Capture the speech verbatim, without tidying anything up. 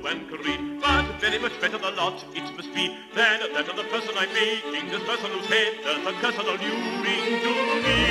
and could read, but very much better the lot it must be than that of the person I'm making, this person whose head does a curse on alluding to me.